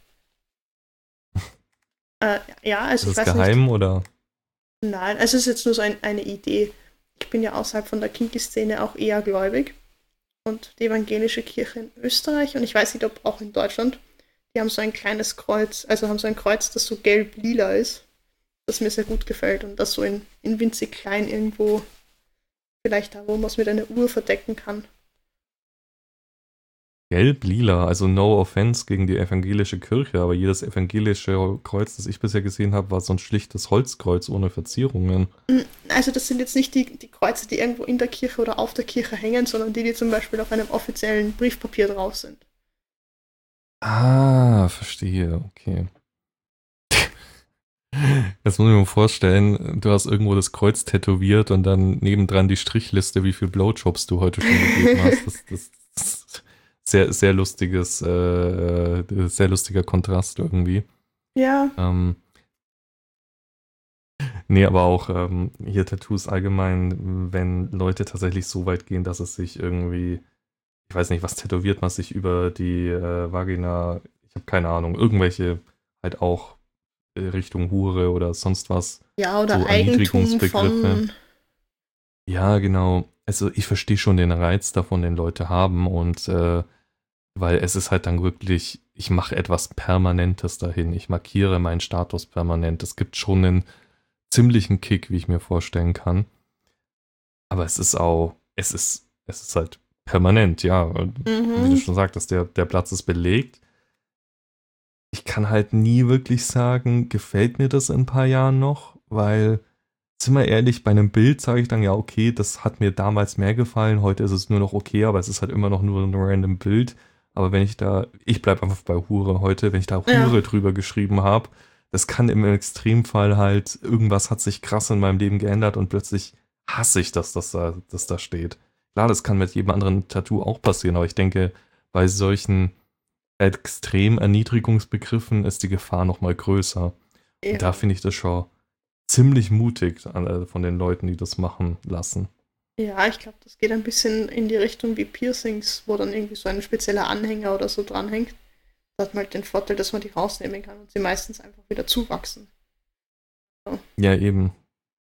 Ja, also Ist ich es weiß nicht. geheim oder? Nein, also es ist jetzt nur so eine Idee. Ich bin ja außerhalb von der Kinky-Szene auch eher gläubig. Und die evangelische Kirche in Österreich und ich weiß nicht, ob auch in Deutschland, die haben so ein kleines Kreuz, also haben so ein Kreuz, das so gelb-lila ist, das mir sehr gut gefällt und das so in winzig klein irgendwo, vielleicht da, wo man es mit einer Uhr verdecken kann. Gelb-lila, also no offense gegen die evangelische Kirche, aber jedes evangelische Kreuz, das ich bisher gesehen habe, war so ein schlichtes Holzkreuz ohne Verzierungen. Also das sind jetzt nicht die Kreuze, die irgendwo in der Kirche oder auf der Kirche hängen, sondern die zum Beispiel auf einem offiziellen Briefpapier drauf sind. Ah, verstehe, okay. Jetzt muss ich mir vorstellen, du hast irgendwo das Kreuz tätowiert und dann nebendran die Strichliste, wie viel Blowjobs du heute schon gegeben hast. Das ist sehr lustiges, sehr lustiger Kontrast irgendwie. Ja, Ähm, Nee, aber auch hier Tattoos allgemein, wenn Leute tatsächlich so weit gehen, dass es sich irgendwie, ich weiß nicht, was tätowiert man sich über die Vagina, ich habe keine Ahnung, irgendwelche halt auch Richtung Hure oder sonst was, ja, oder so Eigentum Erniedrigungsbegriffe. von, Ja, genau. Also ich verstehe schon den Reiz davon, den Leute haben und weil es ist halt dann wirklich, ich mache etwas Permanentes dahin. Ich markiere meinen Status permanent. Es gibt schon einen ziemlichen Kick, wie ich mir vorstellen kann. Aber es ist halt permanent, ja. Und wie du mhm, schon sagtest, der Platz ist belegt. Ich kann halt nie wirklich sagen, gefällt mir das in ein paar Jahren noch, weil, sind wir ehrlich, bei einem Bild sage ich dann, ja, okay, das hat mir damals mehr gefallen, heute ist es nur noch okay, aber es ist halt immer noch nur ein random Bild. Aber wenn ich bleibe einfach bei Hure heute, wenn ich da ja, Hure drüber geschrieben habe, das kann im Extremfall halt, irgendwas hat sich krass in meinem Leben geändert und plötzlich hasse ich, dass das da steht. Klar, das kann mit jedem anderen Tattoo auch passieren, aber ich denke, bei solchen extrem Erniedrigungsbegriffen ist die Gefahr noch mal größer. Und da ja. finde ich das schon ziemlich mutig von den Leuten, die das machen lassen. Ja, ich glaube, das geht ein bisschen in die Richtung wie Piercings, wo dann irgendwie so ein spezieller Anhänger oder so dranhängt. Da hat man halt den Vorteil, dass man die rausnehmen kann und sie meistens einfach wieder zuwachsen. So. Ja, eben.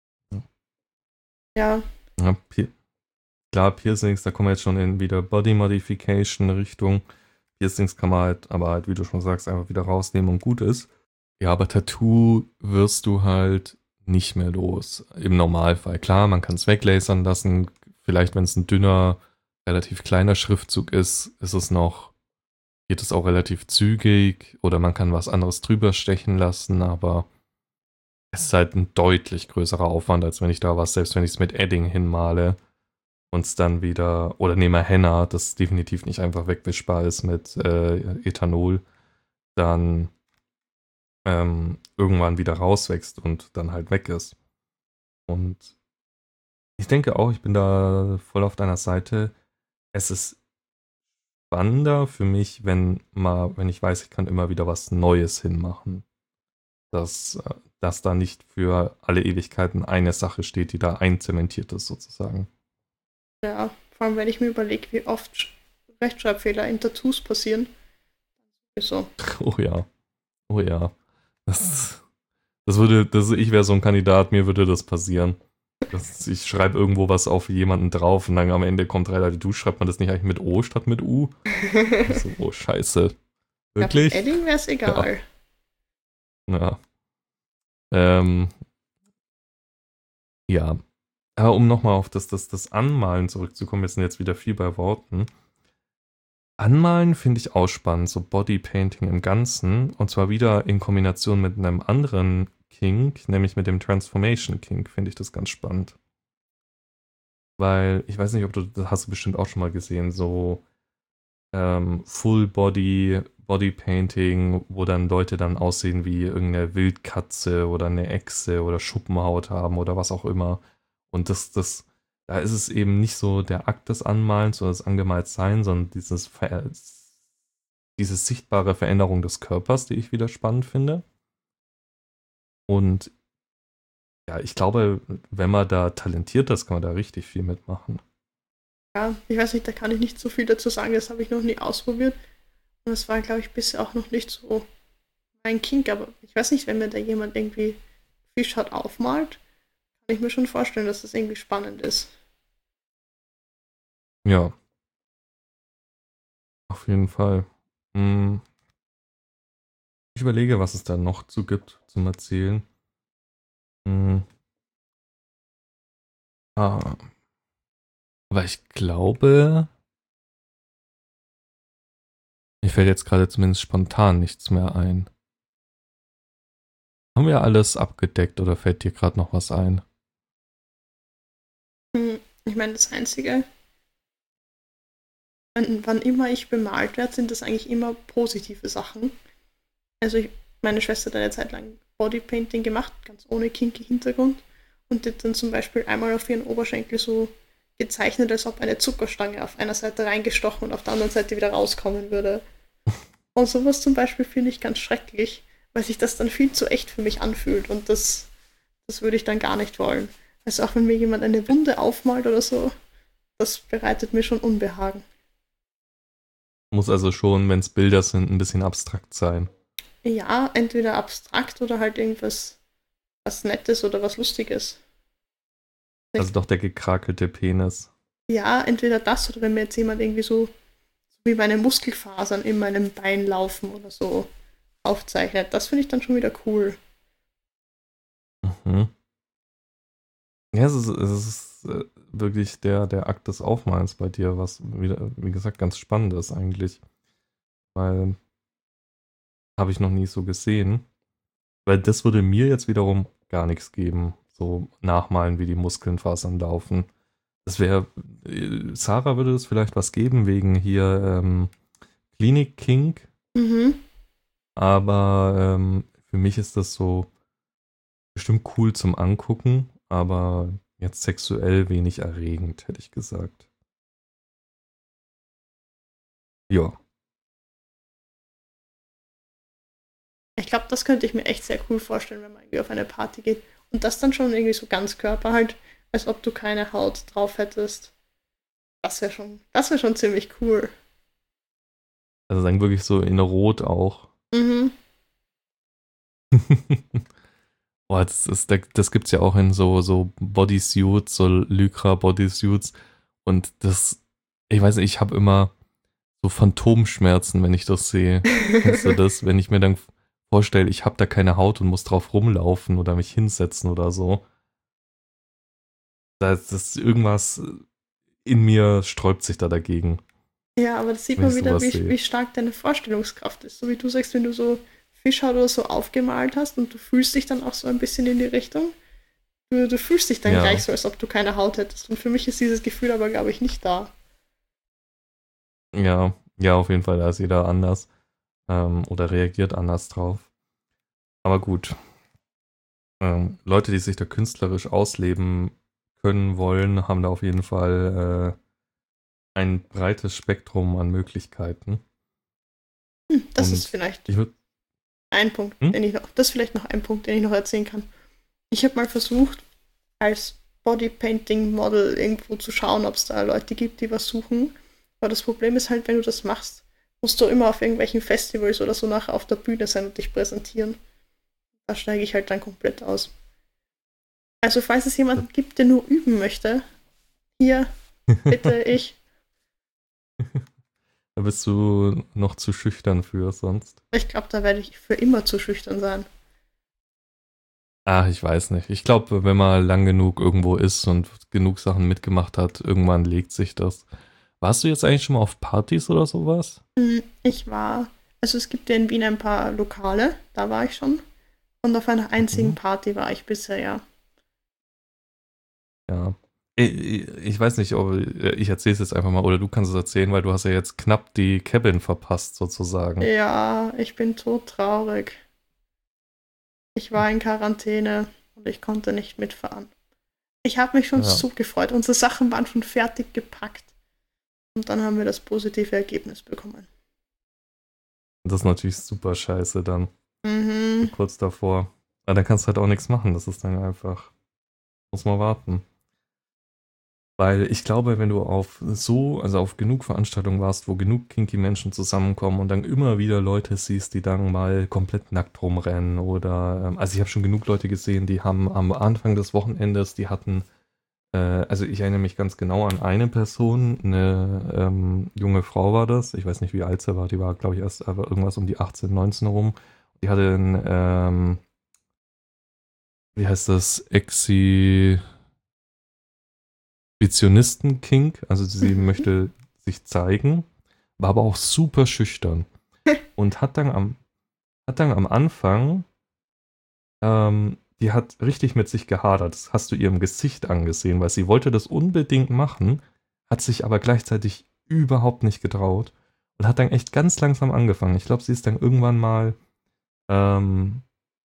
Ja, Ja, klar, Piercings, da kommen wir jetzt schon in wieder Body Modification Richtung. Piercings kann man halt, aber halt, wie du schon sagst, einfach wieder rausnehmen und gut ist. Ja, aber Tattoo wirst du halt nicht mehr los. Im Normalfall. Klar, man kann es weglasern lassen. Vielleicht, wenn es ein dünner, relativ kleiner Schriftzug ist, geht es auch relativ zügig. Oder man kann was anderes drüber stechen lassen, aber es ist halt ein deutlich größerer Aufwand, als wenn ich da was, selbst wenn ich es mit Edding hinmale und es dann wieder, oder nehme Henna, das definitiv nicht einfach wegwischbar ist mit Ethanol, dann irgendwann wieder rauswächst und dann halt weg ist. Und ich denke auch, ich bin da voll auf deiner Seite. Es ist spannender für mich, wenn ich weiß, ich kann immer wieder was Neues hinmachen. Dass da nicht für alle Ewigkeiten eine Sache steht, die da einzementiert ist, sozusagen. ja, vor allem wenn ich mir überlege, wie oft Rechtschreibfehler in Tattoos passieren. Ist so. Oh ja, oh ja. Das, ich wäre so ein Kandidat, mir würde das passieren. Ich schreibe irgendwo was auf jemanden drauf und dann am Ende kommt relativ, du schreibt man das nicht eigentlich mit O statt mit U? Ich so, oh Scheiße. Ja, beim Wirklich? Edding wäre es Ja. egal. Ja. Ähm, ja. Aber um nochmal auf das Anmalen zurückzukommen, wir sind jetzt wieder viel bei Worten. Anmalen finde ich auch spannend, so Bodypainting im Ganzen. Und zwar wieder in Kombination mit einem anderen Kink, nämlich mit dem Transformation Kink, finde ich das ganz spannend. Weil, ich weiß nicht, ob das hast du bestimmt auch schon mal gesehen, so Full Body Bodypainting, wo dann Leute dann aussehen wie irgendeine Wildkatze oder eine Echse oder Schuppenhaut haben oder was auch immer. Und da ist es eben nicht so der Akt des Anmalens oder das Angemaltsein, sondern diese sichtbare Veränderung des Körpers, die ich wieder spannend finde. Und ja, ich glaube, wenn man da talentiert ist, kann man da richtig viel mitmachen. Ja, ich weiß nicht, da kann ich nicht so viel dazu sagen, das habe ich noch nie ausprobiert. Und das war, glaube ich, bisher auch noch nicht so mein Kink, aber ich weiß nicht, wenn mir da jemand irgendwie Fischhaut aufmalt, kann ich mir schon vorstellen, dass das irgendwie spannend ist. Ja, auf jeden Fall. Hm, Ich überlege, was es da noch zu gibt zum Erzählen. Hm, ah, aber ich glaube, mir fällt jetzt gerade zumindest spontan nichts mehr ein. Haben wir alles abgedeckt oder fällt dir gerade noch was ein? Ich meine, das Einzige, wann immer ich bemalt werde, sind das eigentlich immer positive Sachen. Also meine Schwester hat eine Zeit lang Bodypainting gemacht, ganz ohne kinky Hintergrund. Und die hat dann zum Beispiel einmal auf ihren Oberschenkel so gezeichnet, als ob eine Zuckerstange auf einer Seite reingestochen und auf der anderen Seite wieder rauskommen würde. Und sowas zum Beispiel finde ich ganz schrecklich, weil sich das dann viel zu echt für mich anfühlt. Und das würde ich dann gar nicht wollen. Also auch wenn mir jemand eine Wunde aufmalt oder so, das bereitet mir schon Unbehagen. Muss also schon, wenn es Bilder sind, ein bisschen abstrakt sein. Ja, entweder abstrakt oder halt irgendwas was Nettes oder was Lustiges. Also doch der gekrakelte Penis. Ja, entweder das oder wenn mir jetzt jemand irgendwie so wie meine Muskelfasern in meinem Bein laufen oder so aufzeichnet. Das finde ich dann schon wieder cool. Mhm. Ja, es ist wirklich der Akt des Aufmalens bei dir, was wieder, wie gesagt, ganz spannend ist eigentlich. Weil habe ich noch nie so gesehen. Weil das würde mir jetzt wiederum gar nichts geben. So nachmalen, wie die Muskelfasern laufen. Das wäre, Sarah würde es vielleicht was geben wegen hier Klinik Kink, Mhm. aber für mich ist das so bestimmt cool zum Angucken, aber jetzt sexuell wenig erregend, hätte ich gesagt. Ja, Ich glaube, das könnte ich mir echt sehr cool vorstellen, wenn man irgendwie auf eine Party geht. Und das dann schon irgendwie so ganz Körper halt. als ob du keine Haut drauf hättest. Das wär schon ziemlich cool. Also sagen wirklich so in Rot auch. Mhm. Boah, das gibt's ja auch in so Bodysuits, so Lycra-Bodysuits. Und das, ich weiß nicht, ich habe immer so Phantomschmerzen, wenn ich das sehe. Kennst du das? Wenn ich mir dann vorstelle, ich habe da keine Haut und muss drauf rumlaufen oder mich hinsetzen oder so. Da ist irgendwas in mir sträubt sich da dagegen, Ja, aber das sieht wenn man ich wieder, sowas sehe. wie stark deine Vorstellungskraft ist. So wie du sagst, wenn du so Fischhaut oder so aufgemalt hast und du fühlst dich dann auch so ein bisschen in die Richtung. Du fühlst dich dann gleich Ja, so, als ob du keine Haut hättest. Und für mich ist dieses Gefühl aber, glaube ich, nicht da. ja, ja, auf jeden Fall, da ist jeder anders oder reagiert anders drauf. Aber gut, Leute, die sich da künstlerisch ausleben können wollen, haben da auf jeden Fall ein breites Spektrum an Möglichkeiten. Das ist Und vielleicht ich würde, ein Punkt, hm? das ist vielleicht noch ein Punkt, den ich noch erzählen kann. Ich habe mal versucht, als Bodypainting-Model irgendwo zu schauen, ob es da Leute gibt, die was suchen. Aber das Problem ist halt, wenn du das machst, musst du immer auf irgendwelchen Festivals oder so nachher auf der Bühne sein und dich präsentieren. Da steige ich halt dann komplett aus. Also falls es jemanden gibt, der nur üben möchte, hier, bitte ich. Da bist du noch zu schüchtern für sonst. Ich glaube, da werde ich für immer zu schüchtern sein. Ah, ich weiß nicht. Ich glaube, wenn man lang genug irgendwo ist und genug Sachen mitgemacht hat, irgendwann legt sich das. Warst du jetzt eigentlich schon mal auf Partys oder sowas? Ich war, also es gibt ja in Wien ein paar Lokale, da war ich schon. Und auf einer einzigen Mhm. Party war ich bisher, ja. Ja. Ich weiß nicht, ob ich erzähle es jetzt einfach mal oder du kannst es erzählen, weil du hast ja jetzt knapp die Cabin verpasst sozusagen. Ja, ich bin todtraurig. Ich war in Quarantäne und ich konnte nicht mitfahren. Ich habe mich schon Ja, so gefreut. Unsere Sachen waren schon fertig gepackt. Und dann haben wir das positive Ergebnis bekommen. das ist natürlich super scheiße dann, so Mhm. kurz davor. Aber dann kannst du halt auch nichts machen, das ist dann einfach, muss man warten. Weil ich glaube, wenn du also auf genug Veranstaltungen warst, wo genug kinky Menschen zusammenkommen und dann immer wieder Leute siehst, die dann mal komplett nackt rumrennen oder, also ich habe schon genug Leute gesehen, die haben am Anfang des Wochenendes, die hatten, also ich erinnere mich ganz genau an eine Person, eine junge Frau war das, ich weiß nicht, wie alt sie war, die war, glaube ich, erst aber irgendwas um die 18, 19 rum. Die hatte ein, wie heißt das, Exhibitionisten-Kink, also sie Mhm. möchte sich zeigen, war aber auch super schüchtern und hat dann am Anfang, die hat richtig mit sich gehadert, das hast du ihrem Gesicht angesehen, weil sie wollte das unbedingt machen, hat sich aber gleichzeitig überhaupt nicht getraut und hat dann echt ganz langsam angefangen. Ich glaube, sie ist dann irgendwann mal, ähm,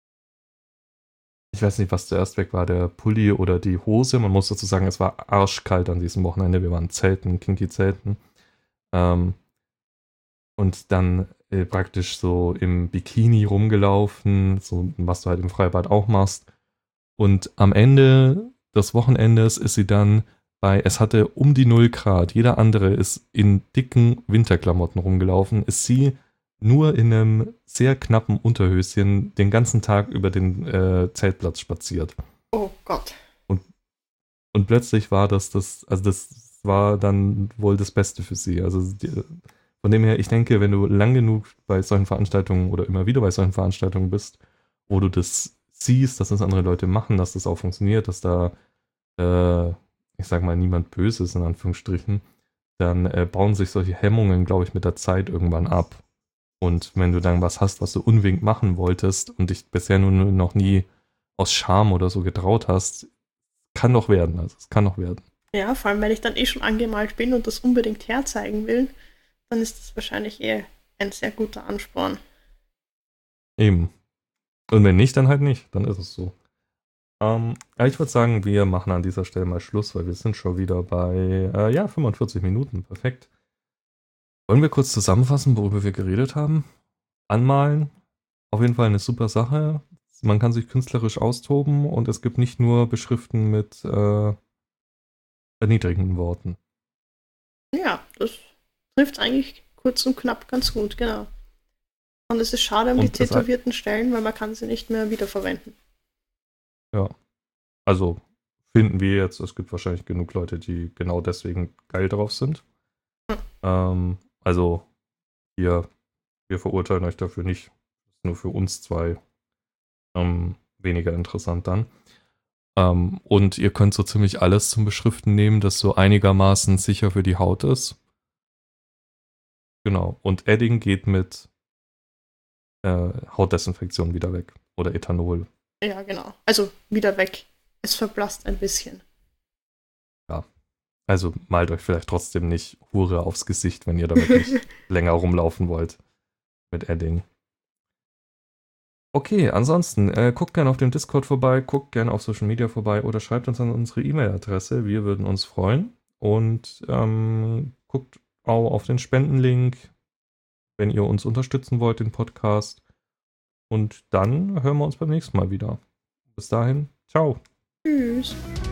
ich weiß nicht, was zuerst weg war, der Pulli oder die Hose. Man muss dazu sagen, es war arschkalt an diesem Wochenende. Wir waren Zelten, kinky Zelten. Ähm, und dann praktisch so im Bikini rumgelaufen, so was du halt im Freibad auch machst. Und am Ende des Wochenendes ist sie dann es hatte um die 0 Grad, jeder andere ist in dicken Winterklamotten rumgelaufen, ist sie nur in einem sehr knappen Unterhöschen den ganzen Tag über den Zeltplatz spaziert. Oh Gott. Und, und plötzlich war also das war dann wohl das Beste für sie. Also von dem her, ich denke, wenn du lang genug bei solchen Veranstaltungen oder immer wieder bei solchen Veranstaltungen bist, wo du das siehst, dass das andere Leute machen, dass das auch funktioniert, dass da, äh, ich sag mal, niemand böse ist, in Anführungsstrichen, dann bauen sich solche Hemmungen, glaube ich, mit der Zeit irgendwann ab. Und wenn du dann was hast, was du unbedingt machen wolltest und dich bisher nur noch nie aus Scham oder so getraut hast, kann noch werden. Also es kann noch werden. Ja, vor allem, wenn ich dann eh schon angemalt bin und das unbedingt herzeigen will, dann ist das wahrscheinlich eh ein sehr guter Ansporn. Eben. Und wenn nicht, dann halt nicht. Dann ist es so. Ja, ich würde sagen, wir machen an dieser Stelle mal Schluss, weil wir sind schon wieder bei, ja, 45 Minuten. Perfekt. Wollen wir kurz zusammenfassen, worüber wir geredet haben? Anmalen, auf jeden Fall eine super Sache. Man kann sich künstlerisch austoben und es gibt nicht nur Beschriften mit erniedrigenden Worten. Ja, das trifft eigentlich kurz und knapp ganz gut, genau. Und es ist schade um die Und tätowierten Stellen, weil man kann sie nicht mehr wiederverwenden. ja, also finden wir jetzt, es gibt wahrscheinlich genug Leute, die genau deswegen geil drauf sind. Also wir verurteilen euch dafür nicht. Ist nur für uns zwei weniger interessant dann. Und ihr könnt so ziemlich alles zum Beschriften nehmen, das so einigermaßen sicher für die Haut ist. Genau. Und Edding geht mit Hautdesinfektion wieder weg. Oder Ethanol. Ja, genau. Also wieder weg. Es verblasst ein bisschen. Ja. Also malt euch vielleicht trotzdem nicht Hure aufs Gesicht, wenn ihr damit nicht länger rumlaufen wollt. Mit Edding. Okay, ansonsten guckt gerne auf dem Discord vorbei, guckt gerne auf Social Media vorbei oder schreibt uns an unsere E-Mail-Adresse. Wir würden uns freuen. Und guckt auch auf den Spendenlink, wenn ihr uns unterstützen wollt, den Podcast. Und dann hören wir uns beim nächsten Mal wieder. Bis dahin, ciao. Tschüss.